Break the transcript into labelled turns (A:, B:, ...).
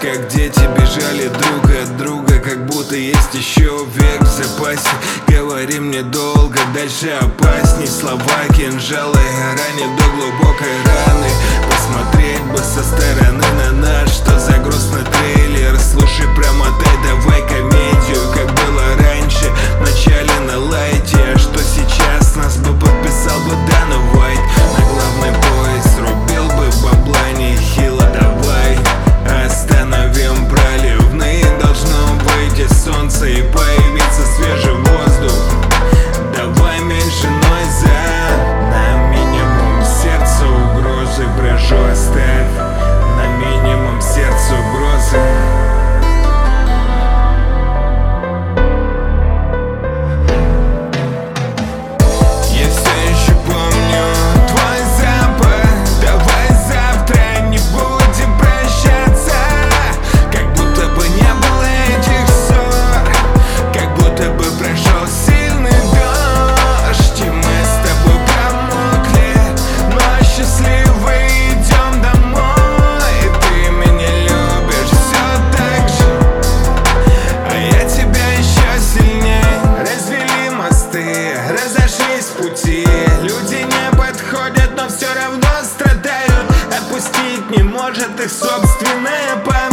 A: как дети бежали друг от друга, как будто есть еще век в запасе. Говори мне долго, дальше опасней. Слова кинжалы ранят до глубокой раны. Посмотреть бы со стороны на нас, что за грустный трейлер. Слушай, промотай, давай комедию, как было раньше, в начале на лайте. А что сейчас, нас бы подписал бы Дана Уайт. На главный пояс рубил бы бабла нехило. Давай остановим проливные, должно выйти солнце и появиться свежий воздух. Давай меньше нойза, на минимум сердца угрозы. Прошу, оставь на минимум сердца угрозы. Я все еще помню твой запах. Давай завтра не будем прощаться, как будто бы не было этих ссор, как будто бы прошел сильный дождь, и мы с тобой промокли, но счастливы идем домой. И ты меня любишь все так же, а я тебя еще сильнее. Развели мосты, разошлись пути, люди не подходят, но все равно страдают. Отпустить не может их собственная память.